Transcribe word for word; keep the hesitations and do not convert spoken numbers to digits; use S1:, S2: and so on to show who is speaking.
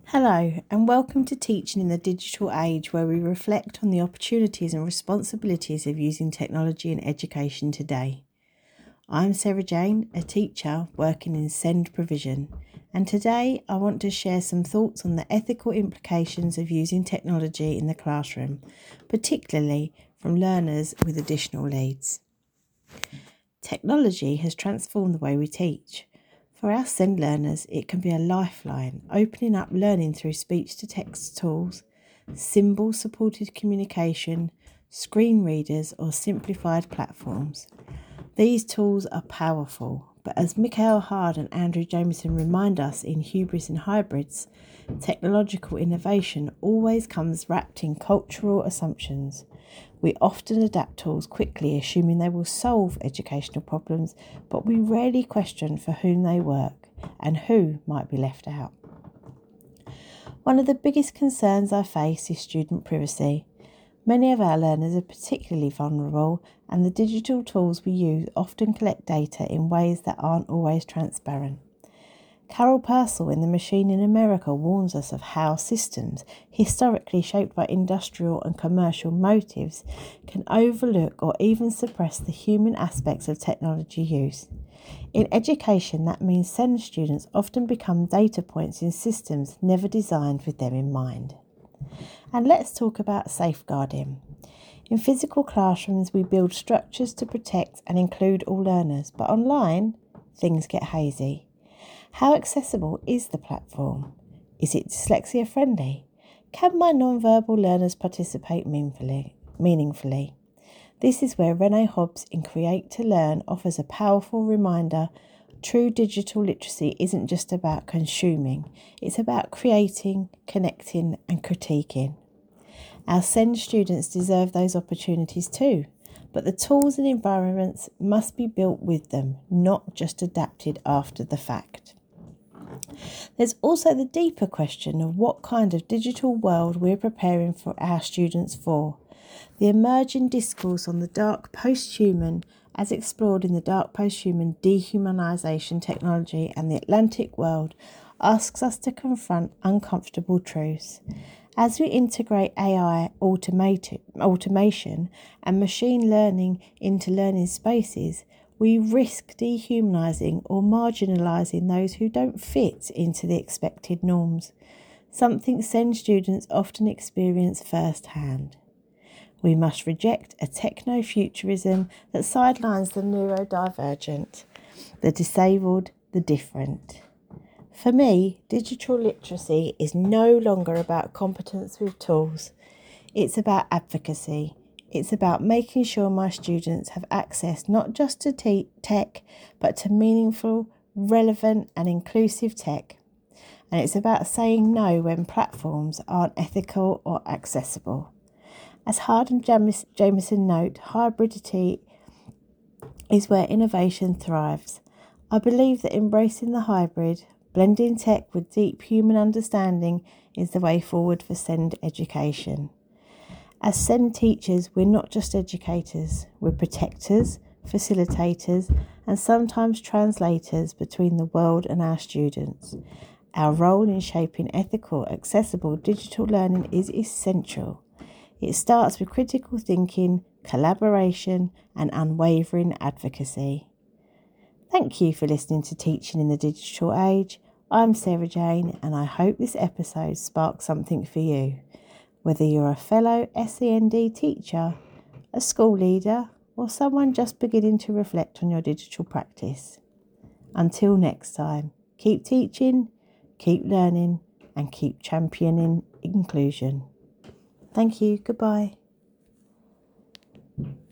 S1: Hello, and welcome to Teaching in the Digital Age, where we reflect on the opportunities and responsibilities of using technology in education today. I'm Sarah Jane, a teacher working in SEND provision, and today I want to share some thoughts on the ethical implications of using technology in the classroom, particularly from learners with additional needs. Technology has transformed the way we teach. For our SEND learners, it can be a lifeline, opening up learning through speech-to-text tools, symbol-supported communication, screen readers or simplified platforms. These tools are powerful, but as Michael Hard and Andrew Jameson remind us in Hubris and Hybrids, technological innovation always comes wrapped in cultural assumptions. We often adapt tools quickly, assuming they will solve educational problems, but we rarely question for whom they work and who might be left out. One of the biggest concerns I face is student privacy. Many of our learners are particularly vulnerable, and the digital tools we use often collect data in ways that aren't always transparent. Carol Purcell in The Machine in America warns us of how systems, historically shaped by industrial and commercial motives, can overlook or even suppress the human aspects of technology use. In education, that means SEND students often become data points in systems never designed with them in mind. And let's talk about safeguarding. In physical classrooms, we build structures to protect and include all learners, but online, things get hazy. How accessible is the platform? Is it dyslexia friendly? Can my non-verbal learners participate meaningfully? meaningfully? This is where Renee Hobbs in Create to Learn offers a powerful reminder. True digital literacy isn't just about consuming, it's about creating, connecting and critiquing. Our SEND students deserve those opportunities too, but the tools and environments must be built with them, not just adapted after the fact. There's also the deeper question of what kind of digital world we're preparing for our students for. The emerging discourse on the dark post-human, as explored in the dark post-human dehumanisation technology and the Atlantic world, asks us to confront uncomfortable truths. As we integrate A I automated, automation and machine learning into learning spaces, we risk dehumanising or marginalising those who don't fit into the expected norms, something SEND students often experience firsthand. We must reject a techno-futurism that sidelines the neurodivergent, the disabled, the different. For me, digital literacy is no longer about competence with tools. It's about advocacy. It's about making sure my students have access not just to te- tech, but to meaningful, relevant and inclusive tech. And it's about saying no when platforms aren't ethical or accessible. As Hard and James- Jameson note, hybridity is where innovation thrives. I believe that embracing the hybrid, blending tech with deep human understanding, is the way forward for SEND education. As SEND teachers, we're not just educators, we're protectors, facilitators, and sometimes translators between the world and our students. Our role in shaping ethical, accessible digital learning is essential. It starts with critical thinking, collaboration, and unwavering advocacy. Thank you for listening to Teaching in the Digital Age. I'm Sarah Jane, and I hope this episode sparks something for you. Whether you're a fellow S E N D teacher, a school leader, or someone just beginning to reflect on your digital practice. Until next time, keep teaching, keep learning, and keep championing inclusion. Thank you. Goodbye.